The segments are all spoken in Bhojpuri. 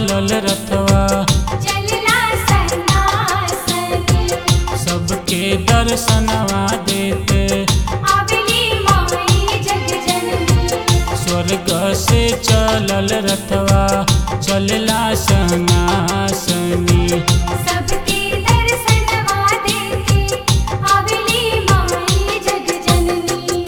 चलल रथवा चलला सन्नासनी सबके दर्शनवा देते आवेली माई जग जननी स्वर्ग से चलल रथवा चलला सनासनी सबके दर्शनवा देते आवेली माई जग जननी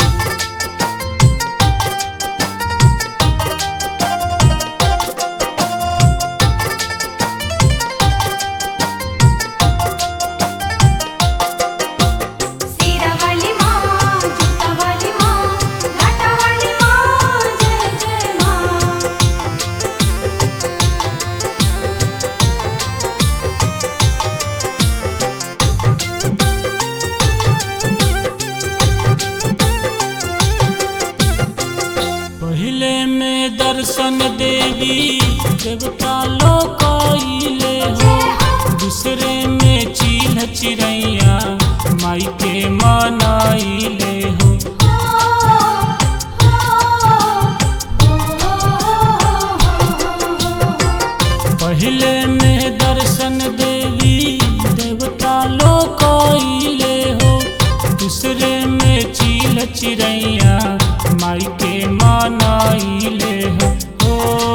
सीरा वाली माँ जूता वाली माँ घाटा वाली माँ जय जय माँ पहले में दर्शन देवी देवता लोग आइले हो दूसरे में चील चिड़ैया माई के मनाइले हो पहले में दर्शन देवी देवता लोग आइले हो दूसरे में चील चिड़ैया माई के मनाइले हो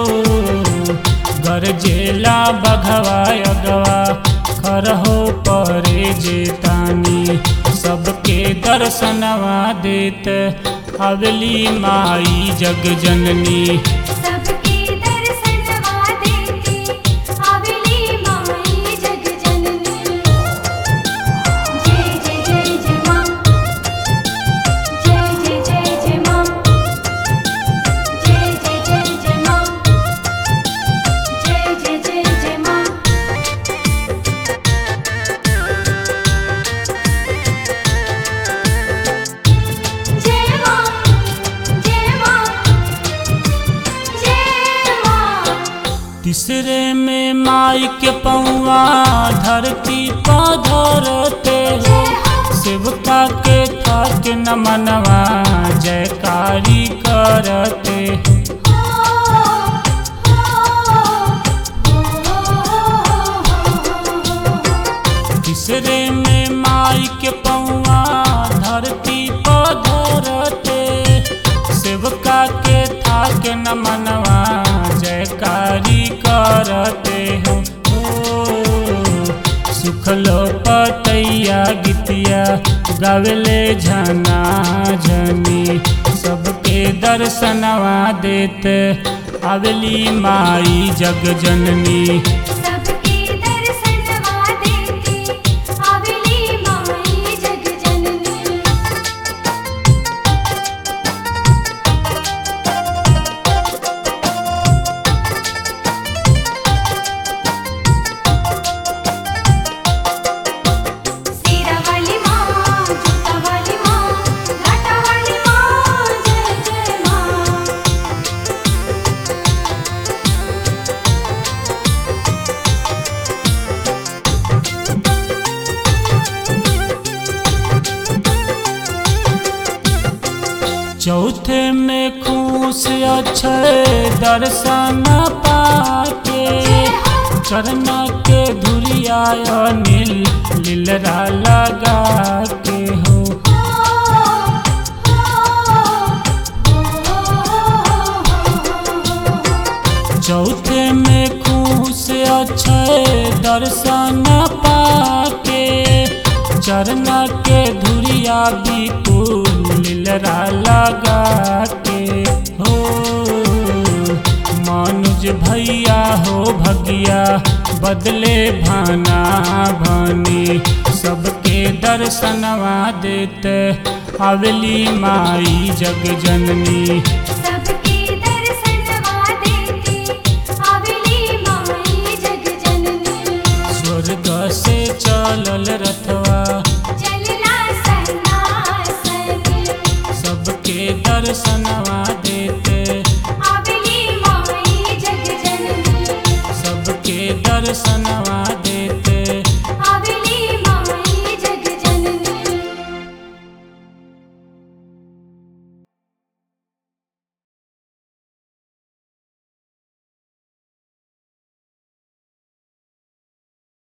गरजेला बघवा अगवा खरहो परे जेतानी सबके दर्शनवा देत हवेली माई जग जननी सबके दर्शनवा देते आवेली माई जग जननी जय जय जय जय माँ जय जय जय जय माँ जय जय जय जय माँ जय जय जय जय माँ जय माँ जय माँ जय माँ तीसरे में माई के पौआ धरती पर धरते हो सेवका के थक न मनवा जयकारी करते तीसरे में माई के पौआ धरती पर धरते सेवका के थक न मनवा जयकारी करते हो सुखलो पतैया गीतिया गावेले झना झनी सबके दर्शनवा देते आवेली माई जग जननी सबके दर्शनवा देते आवेली माई जग जननी सीरा वाली माँ जूता वाली माँ घाटा वाली माँ जय जय माँ चौथे में खुश अक्षय दर्शन पाके चरण के धुरिया नील लीलरा लगा के हो चौथे में खुश अक्षय दर्शन पाके चरण के धुरिया बिपुल लीलरा लगा के हो मनुज भैया हो भगिया बदले भाना भानी सबके दर्शनवा देते आवेली माई जग जननी सबके दर्शनवा देते आवेली माई जग जननी स्वर्ग से चलल रथवा चलला सन्नासनी सबके दर्शनवा